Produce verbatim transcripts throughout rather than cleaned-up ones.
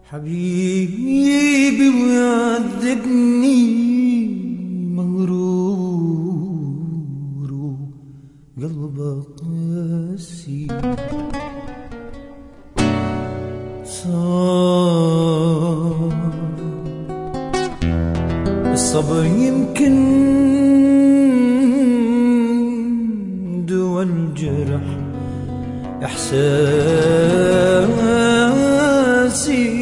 حبيبي ويعذبني مغرور قلبه قاسي، صار الصبر يمكن دوا الجرح إحساسي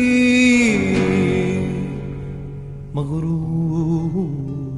مغرور.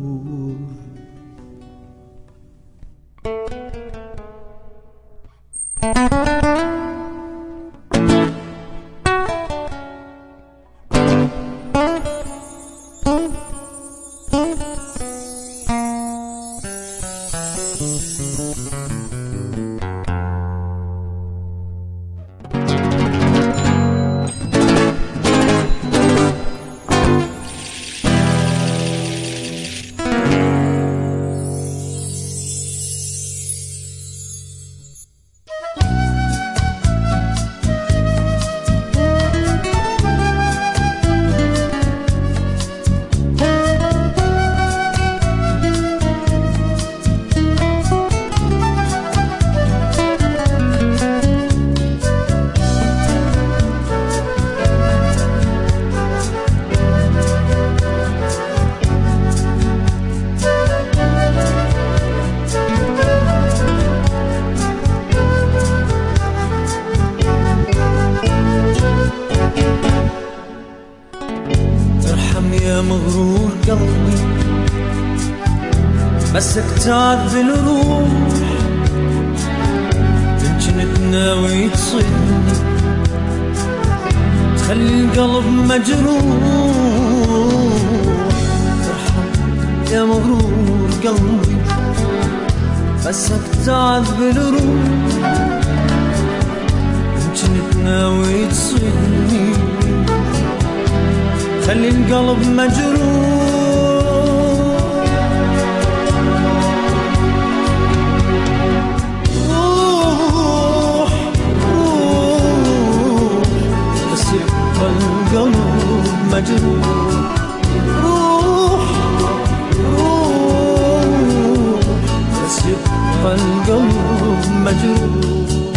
يا مغرور قلبي بسك تعذل روح، إن كنت ناوي تصيدني تخلي القلب مجروح. ارحم يا مغرور قلبي بسك تعذل روح، إن كنت ناوي تصيدني خلي القلب مجروح. روح روح بس يبقى القلب مجروح. روح روح بس يبقى القلب مجروح.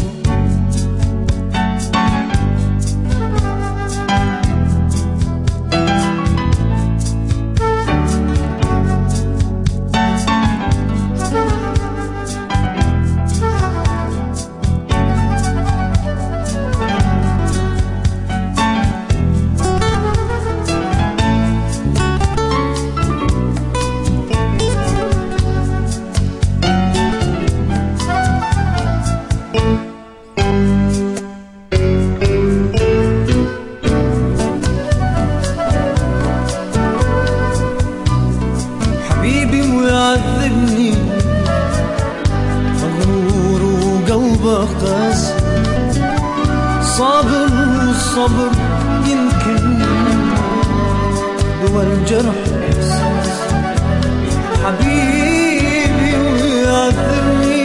حبيبي ويعذبني مغرور وقلبه قاسي، صابر والصبر يمكن دوا الجرح إحساسي. حبيبي ويعذبني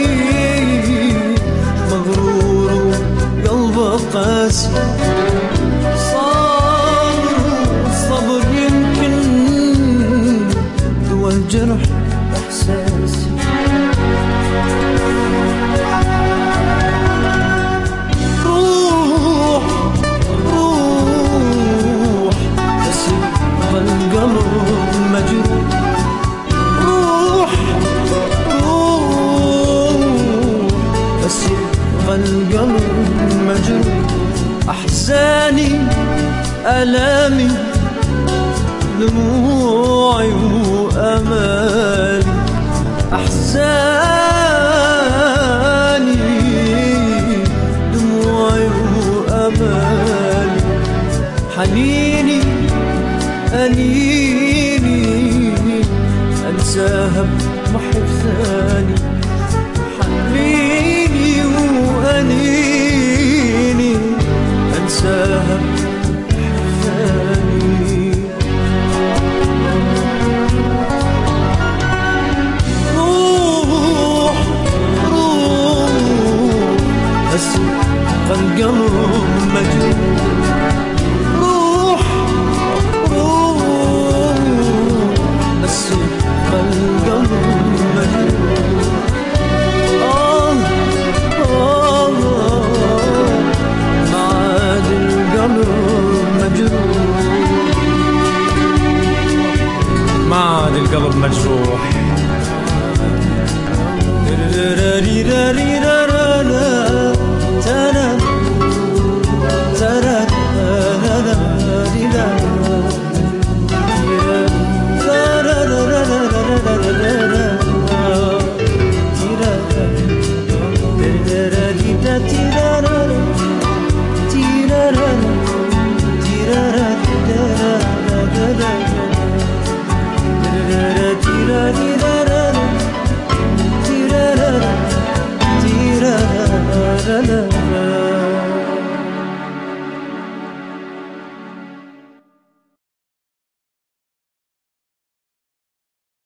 مغرور وقلبه قاسي، الجرح إحساسي. روح روح بس يبقى القلب مجروح. روح روح بس يبقى القلب مجروح. أحزاني آلامي دموعي وأمالي، أحزاني دموعي وأمالي، حنيني أنيني أنساها بمحب ثاني. حنيني وأنيني أنساها بمحب ثاني. القلب مجروح.